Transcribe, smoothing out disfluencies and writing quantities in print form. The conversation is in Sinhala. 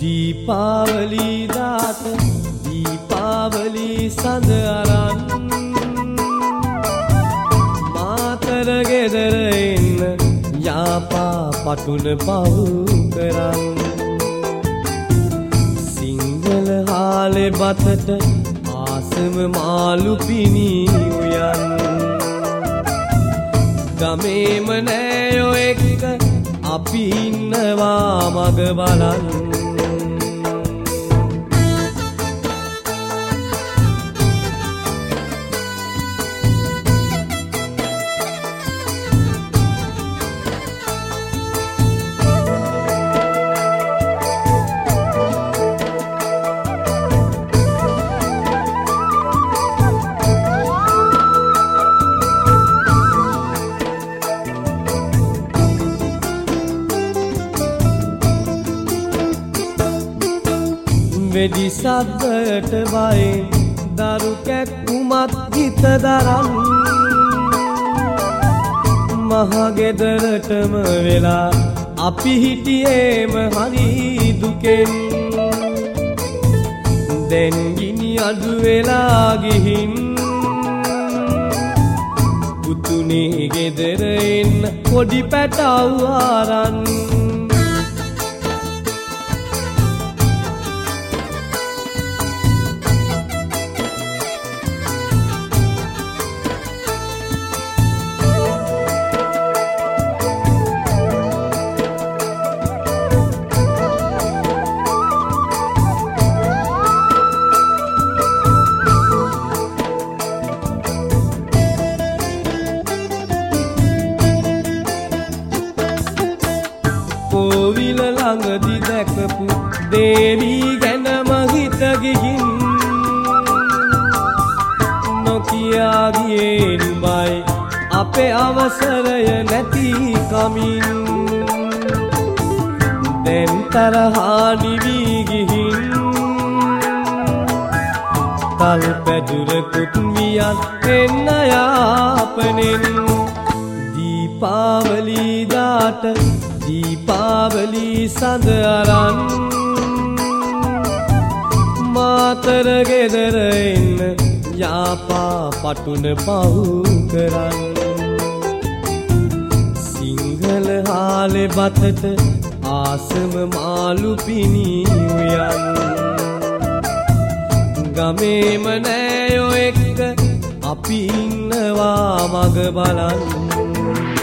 දීපාවලි දාට දීපාවලි සඳ අරන් මාතර ගෙදර එන්න යාපා පටුන පවු කරන් සිංහල හාලේ බතට ආසම මාළු පිණි උයන් ගමේම නෑයෝ එක්ක අපි ඉන්නවා මග බලන් වෙඩි සද්දට බයෙන් දරු කැක්කුමත් හිත දරන් මහගෙදරටම වෙලා අපි හිටියේම හරි දුකෙන් දැන් ගිනි අඩු වෙලා ගිහින් පුතුනේ ගෙදර එන්න පොඩි පැටව් ආරන් කෝවිල ළඟදි දැකපු දේවී ගැනම හිත ගිහින් නොකියා ගියේ නුඹයි අපේ අවසරය නැති කමින් දැන් තරහා නිවි ගිහින් කල් පැදුරකුත් වියන් එන්න යාපනෙන් දීපාවලි දාට දීපාවලි සඳ අරන් මාතර ගෙදර එන්න යාපා පටුන පහු කරන් සිංහල හාලේ බතට ආසම මාළු පිණි උයන් ගමේම නෑයෝ එක්ක අපි ඉන්නවා මග බලන්